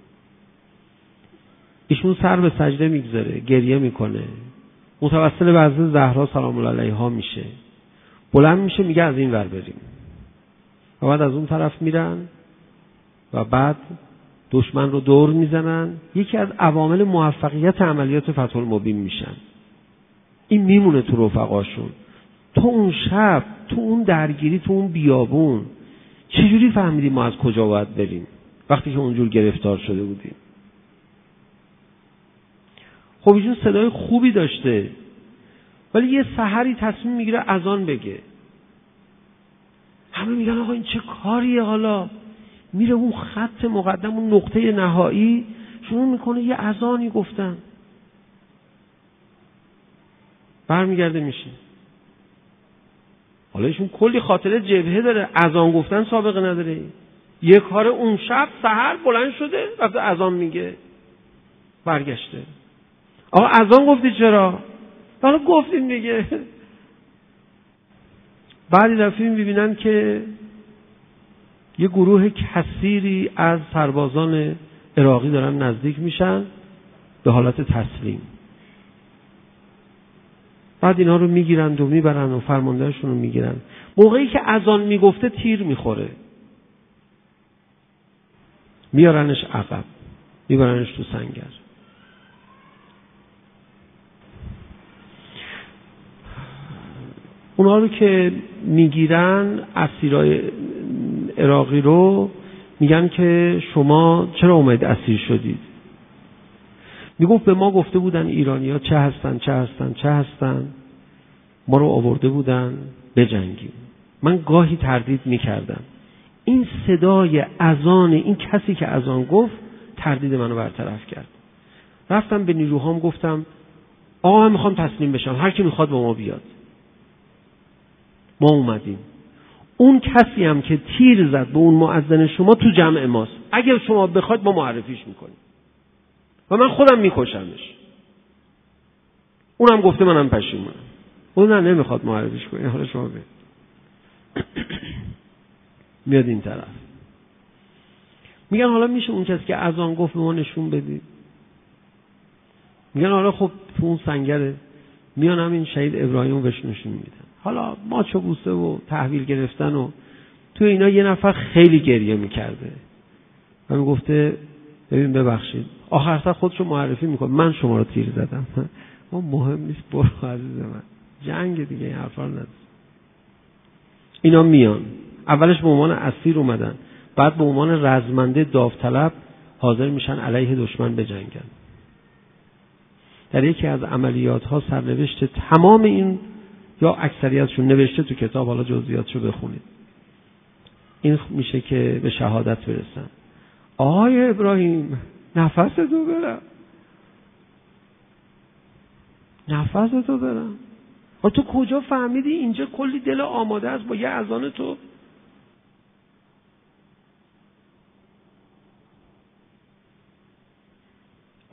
ایشون سر به سجده میگذاره، گریه میکنه، متوسل به حضرت زهرا سلام الله علیها میشه، بلند میشه میگه از این ور بریم و بعد از اون طرف میرن و بعد دشمن رو دور میزنن. یکی از عوامل موفقیت عملیات فتح المبین میشن. این میمونه تو رفقاشون. تو اون شب، تو اون درگیری، تو اون بیابون چجوری فهمیدیم ما از کجا باید بریم وقتی که اونجور گرفتار شده بودیم؟ خب ایشون صدای خوبی داشته ولی یه سحری تصمیم میگیره اذان بگه. همه میگن آقا این چه کاریه؟ حالا میره اون خط مقدم، اون نقطه نهایی شروع میکنه یه اذانی گفتن. برمیگرده میشه. حالا ایشون کلی خاطره جبهه داره، اذان گفتن سابقه نداره. یه کار اون شب سحر بلند شده رفته اذان میگه. برگشته. آقا اذان گفتی چرا؟ حالا گفتیم دیگه. بعدی رفتیم ببینن که یه گروه کثیری از سربازان عراقی دارن نزدیک میشن به حالت تسلیم. بعد اینا رو میگیرن و میبرن و فرماندهشون رو میگیرن. موقعی که اذان میگفته تیر میخوره، میارنش عقب، میبرنش تو سنگر. اونا رو که میگیرن، اسیرای عراقی رو، میگن که شما چرا اومد اسیر شدید؟ میگفت به ما گفته بودن ایرانی‌ها چه هستن چه هستن چه هستن، ما رو آورده بودن بجنگیم. من گاهی تردید میکردم. این صدای اذان این کسی که اذان گفت تردید منو برطرف کرد. رفتم به نیروهام گفتم آقا من میخوام تسلیم بشم، هر کی میخواد با ما بیاد. ما اومدیم. اون کسی هم که تیر زد به اون مؤذن شما تو جمع ماست، اگر شما بخواید ما معرفیش میکنیم و من خودم میکشمش. اونم گفته منم پشیمونم. اون نه نمیخواد معرفیش کنی، حالا شما بید. میاد این طرف میگن حالا میشه اون کسی که اذان گفت به ما نشون بدید؟ میگن حالا خب تو اون سنگره. میان همین شهید ابراهیم بهش نشون میدن. حالا ما چو بوسه و تحویل گرفتن و تو اینا یه نفر خیلی گریه میکرده و میگفته ببین ببخشید، آخر سر خودشو معرفی میکنه، من شما رو تیر زدم. ما مهم نیست، برو عزیز من، جنگ دیگه، این حرفا رو نداره. اینا میان اولش به عنوان اسیر اومدن، بعد به عنوان رزمنده داوطلب حاضر میشن علیه دشمن بجنگن. در یکی از عملیات ها سرنوشت تمام این یا اکثریتشون نوشته تو کتاب، حالا جزئیاتشو بخونید، این میشه که به شهادت برسن. آقای ابراهیم نفستو برم، نفستو برم. و تو کجا فهمیدی اینجا کلی دل آماده است با یه اذان تو؟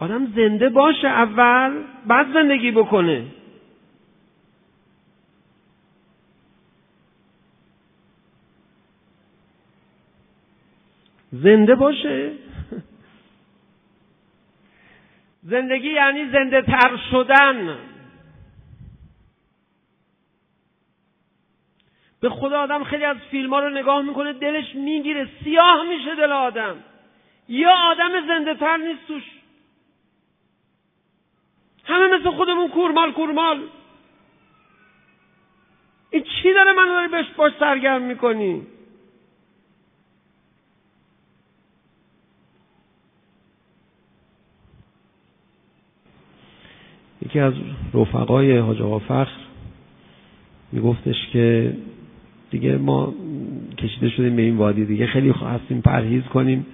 آدم زنده باشه اول، بعد زندگی بکنه. زنده باشه. زندگی یعنی زنده تر شدن. به خدا آدم خیلی از فیلم ها رو نگاه میکنه دلش میگیره، سیاه میشه دل آدم. یا آدم زنده تر نیست توش، همه مثل خودمون کورمال کورمال. این چی داره منو داری بهش باش سرگرم میکنی؟ یکی از رفقای حاج آقا فخر میگفتش که دیگه ما کشیده شدیم به این وادی، دیگه خیلی خواستیم پرهیز کنیم.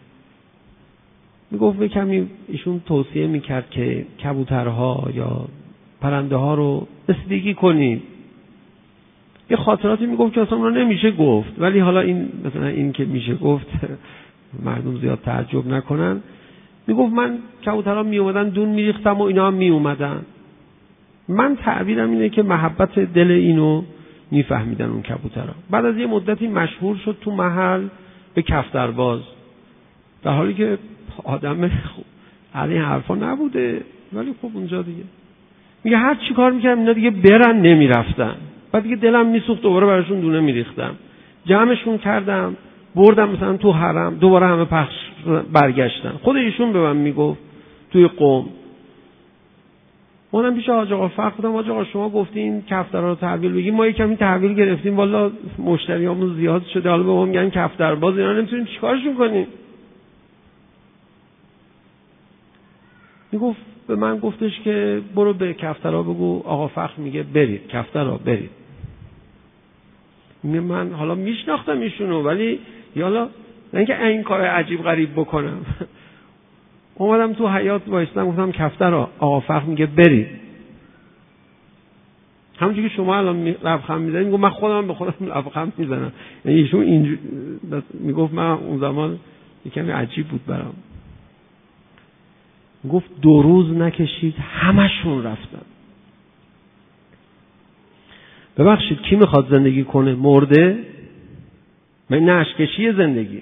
میگفت به کمی ایشون توصیه میکرد که کبوترها یا پرنده ها رو رسیدگی کنید. یه خاطراتی میگفت که اصلا رو نمیشه گفت، ولی حالا این مثلا این که میشه گفت مردم زیاد تعجب نکنن. میگفت من کبوترها می اومدن دون میریختم و اینا هم می اومدن. من تعبیرم اینه که محبت دل اینو میفهمیدن اون کبوترها. بعد از یه مدتی مشهور شد تو محل به کفترباز، در حالی که آدم علی حرفا نبوده، ولی خب اونجا دیگه میگه هر چی کار میکردم اینا دیگه برن نمیرفتن. بعد دیگه دلم میسوخت، دوباره براشون دونه میریختم، جمعشون کردم بردم مثلا تو حرم، دوباره همه پخش برگشتن. خود ایشون به من میگفت توی قوم، منم پیش حاج آقا فخر بودم، حاج آقا شما گفتین کفترها رو تحویل بگیم، ما یکمی تحویل گرفتیم، والا مشتریامون زیاد شده، حالا به ما میگن کفترباز، اینا نمیتونیم چیکارشون کنیم. میگفت به من گفتش که برو به کفترها بگو آقا فخر میگه برید کفترها برید. میگه من حالا میشناختم ایشونو، ولی یالا نه اینکه این کار عجیب غریب بکنم. اومدم تو حیاط وایسادم گفتم کفترها آقا فخر میگه برید. همونجوری که شما الان لبخند میزنید، میگم من خودم به خودم لبخند میزنم. یعنی ایشون اینجوری میگفت، من اون زمان یکم عجیب بود برام. گفت دو روز نکشید همشون رفتن. ببخشید کی میخواد زندگی کنه؟ مرده؟ من نه اشکشی زندگی.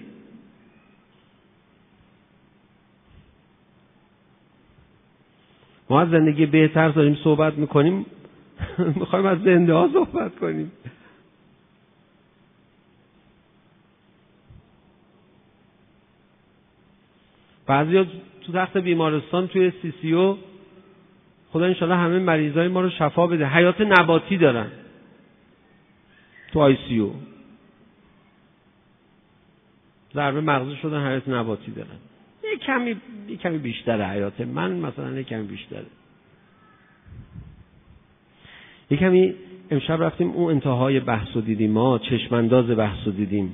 ما از زندگی بهتر داریم صحبت میکنیم، میخوایم از زنده ها صحبت کنیم. بعضی ها تو تخت بیمارستان توی سی سی او، خدا انشالله همه مریضای ما رو شفا بده، حیات نباتی دارن تو آی سی او، ضربه مغزی شدن حیات نباتی دارن. یه کمی یه کمی بیشتره حیات من، مثلا یه کمی بیشتره. یه کمی امشب رفتیم اون انتهای بحث رو دیدیم، ما چشمانداز بحث رو دیدیم.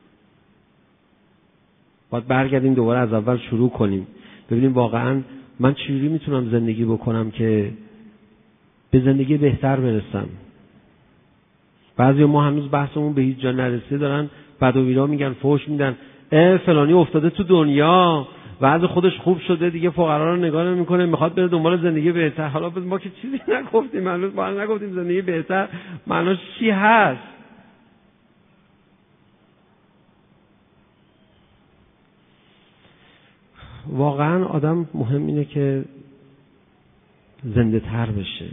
باید برگردیم دوباره از اول شروع کنیم، ببینیم واقعا من چجوری میتونم زندگی بکنم که به زندگی بهتر برسم. بعضی ما هنوز بحثمون به هیچ جا نرسیده، دارن بدویرا میگن، فحش میدن، اه فلانی افتاده تو دنیا، وضع خودش خوب شده دیگه، فقرا رو نگاه نمیکنه، میخواد بره دنبال زندگی بهتر. حالا ما که چیزی نگفتیم، هنوز ما نگفتیم زندگی بهتر معناش چی هست. واقعا آدم مهم اینه که زنده تر بشه.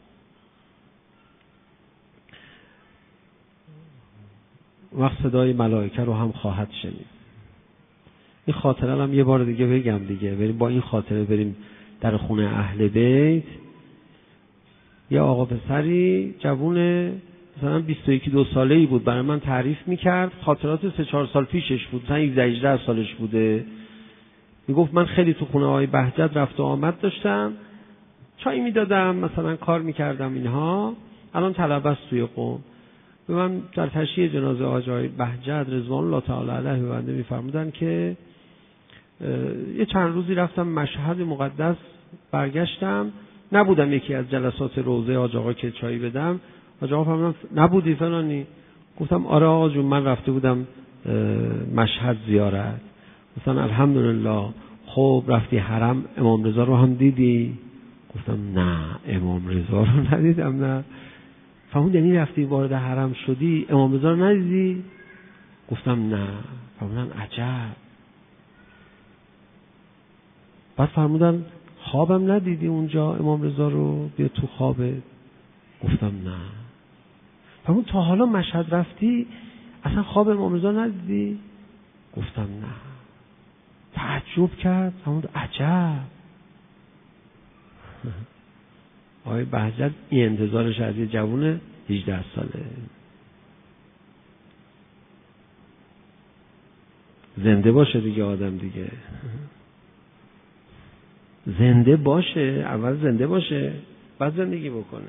وقت صدای ملائکه رو هم خواهد شنید. این خاطره هم یه بار دیگه بگم دیگه، بریم با این خاطره بریم در خونه اهل بیت. یه آقا پسری جوونه مثلا بیست و یک دو ساله‌ای بود، برای من تعریف میکرد، خاطرات سه چهار سال پیشش بود، مثلا هجده هجده سالش بوده. میگفت من خیلی تو خونه های بهجت رفت و آمد داشتم، چای میدادم، مثلا کار میکردم اینها. الان طلبه است توی قم. به من در تشییع جنازه آقای بهجت رضوان الله تعالی علیه و بنده میفرمودن که یه چند روزی رفتم مشهد مقدس، برگشتم نبودم یکی از جلسات روضه حاج آقا که چای بدم. حاج آقا فرمودن نبودی فلانی؟ گفتم آره آقا جون من رفته بودم مشهد زیارت. مثلا الحمدلله خب رفتی حرم امام رضا رو هم دیدی؟ گفتم نه امام رضا رو ندیدم. نه. فرمود یعنی رفتی وارد حرم شدی امام رضا رو ندیدی؟ گفتم نه. فرمودن عجب. بعد فرمودن خوابم ندیدی اونجا امام رضا رو بیا تو خوابت؟ گفتم نه. فرمود تا حالا مشهد رفتی اصلا خواب امام رضا ندیدی؟ گفتم نه. تعجب کرد. فرمود عجب. آقای بهجت این انتظارش از یه جوون هجده ساله. زنده باشه دیگه آدم دیگه. زنده باشه، اول زنده باشه بعد زندگی بکنه.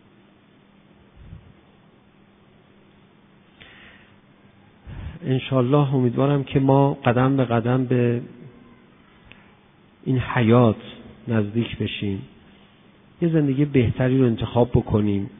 انشالله امیدوارم که ما قدم به قدم به این حیات نزدیک بشیم، یه زندگی بهتری رو انتخاب بکنیم.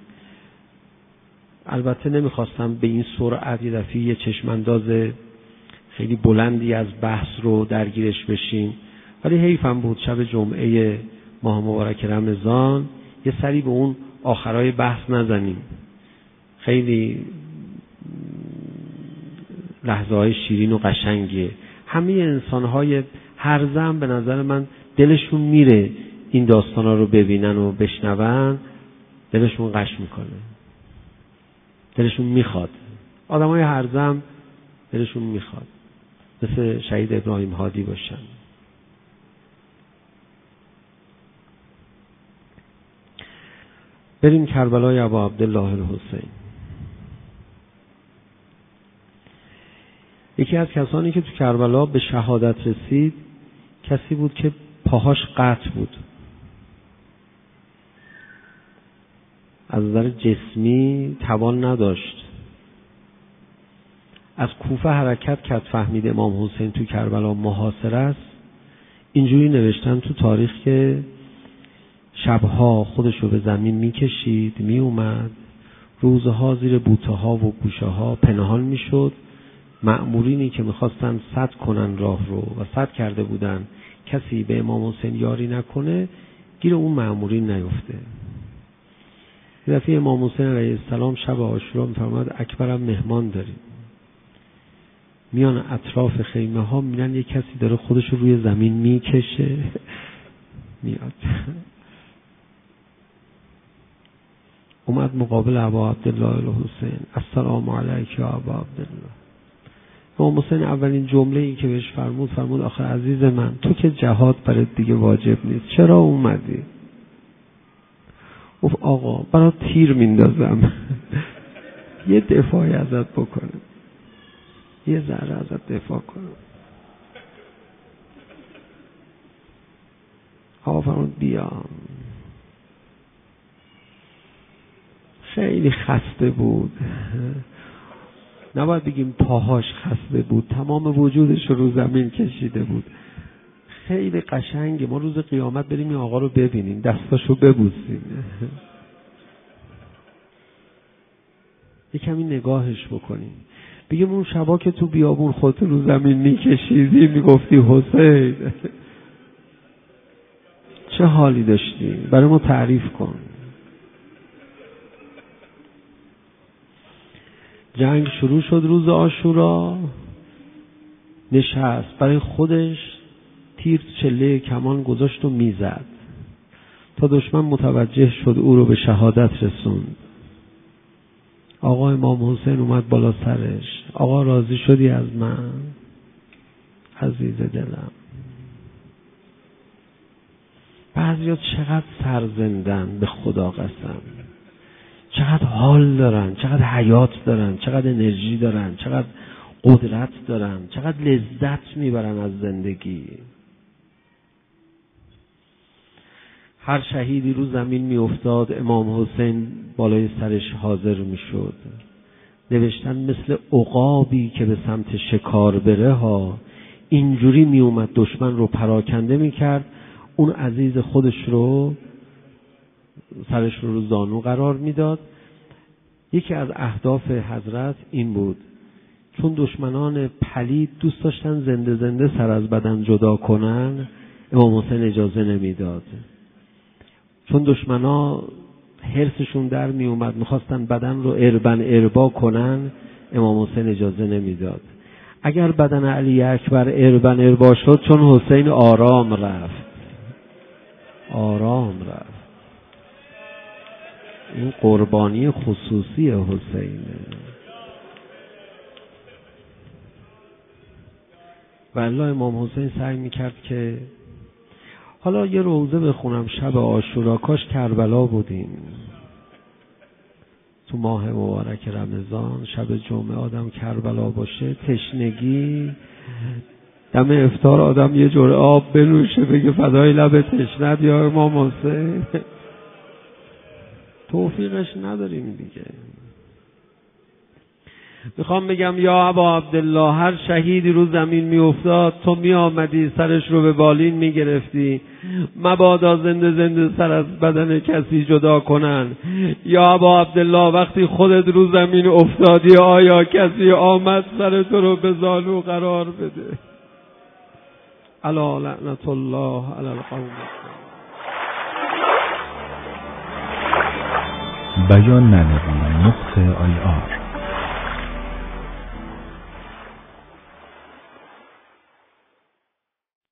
البته نمیخواستم به این سرعت یه دفعه یه چشمانداز خیلی بلندی از بحث رو درگیرش بشیم، ولی حیفم بود شب جمعه ماه مبارک رمضان یه سری به اون آخرای بحث نزنیم. خیلی لحظه های شیرین و قشنگیه. همه انسان های هر زن به نظر من دلشون میره این داستان ها رو ببینن و بشنون، دلشون قش میکنه، دلشون میخواد. آدم های هر زن دلشون میخواد مثل شهید ابراهیم هادی باشن. بریم کربلای ابا عبدالله الحسین. یکی از کسانی که تو کربلا به شهادت رسید کسی بود که پاهاش قطع بود، از نظر جسمی توان نداشت. از کوفه حرکت کرد، فهمید امام حسین تو کربلا محاصره است. اینجوری نوشتن تو تاریخ که شبها خودشو به زمین میکشید، میومد، روزها زیر بوته ها و گوشه ها پنهان میشد. مأمورینی که میخواستن سد کنن راه رو و سد کرده بودن کسی به امام حسین یاری نکنه، گیر اون مأمورین نیفته. یه دفعه امام حسین علیه السلام شب عاشورا میفرماد اکبرم مهمان داریم. میان اطراف خیمه ها میبینن یه کسی داره خودش رو روی زمین میکشه میاد. اومد مقابل ابا عبدالله الحسین. السلام علیک یا ابا عبدالله. امام حسین اولین جمله ای که بهش فرمود فرمود آخه عزیز من تو که جهاد برات دیگه واجب نیست، چرا اومدی؟ گفت آقا برات تیر میندازم یه دفاعی ازت بکنم، یه ذره ازت دفاع کنم. آقا فرمود بیام. خیلی خسته بود، نباید بگیم پاهاش خسته بود، تمام وجودش رو زمین کشیده بود. خیلی قشنگه ما روز قیامت بریم این آقا رو ببینیم، دستاشو ببوسیم، یه کمی نگاهش بکنیم، بگیم اون شبا که تو بیابون خودت رو زمین میکشیدی میگفتی حسین چه حالی داشتی، برای ما تعریف کن. جنگ شروع شد روز عاشورا، نشست برای خودش تیر چله کمان گذاشت و میزد تا دشمن متوجه شد، او رو به شهادت رسوند. آقا امام حسین اومد بالا سرش. آقا راضی شدی از من عزیز دلم؟ بعضیا چقدر سرزندن به خدا قسم، چقدر حال دارن، چقدر حیات دارن، چقدر انرژی دارن، چقدر قدرت دارن، چقدر لذت میبرن از زندگی. هر شهیدی رو زمین میافتاد امام حسین بالای سرش حاضر میشد. نوشتن مثل عقابی که به سمت شکار بره ها، اینجوری میومد دشمن رو پراکنده میکرد، اون عزیز خودش رو سرش رو رو زانو قرار میداد. یکی از اهداف حضرت این بود چون دشمنان پلید دوست داشتن زنده زنده سر از بدن جدا کنن، امام حسین اجازه نمیداد. چون دشمنا حرصشون در می اومد میخواستن بدن رو اربن اربا کنن، امام حسین اجازه نمیداد. اگر بدن علی اکبر اربن اربا شد، چون حسین آرام رفت آرام رفت این قربانی خصوصی حسینه. والله امام حسین سعی میکرد که حالا یه روزه بخونم شب عاشورا، کاش کربلا بودیم تو ماه مبارک رمضان، شب جمعه آدم کربلا باشه، تشنگی دم افطار آدم یه جرعه آب بنوشه بگه فدای لب تشنت یا امام حسین. توفیقش نداریم دیگه. میخوام بگم یا ابا عبدالله، هر شهیدی رو زمین می افتاد تو می آمدی سرش رو به بالین می گرفتی، مبادا زنده زنده سر از بدن کسی جدا کنن. یا ابا عبدالله، وقتی خودت رو زمین افتادی آیا کسی آمد سر تو رو به زانو قرار بده؟ الا لعنت الله علی القوم. بیان ننوی نقطه آی آر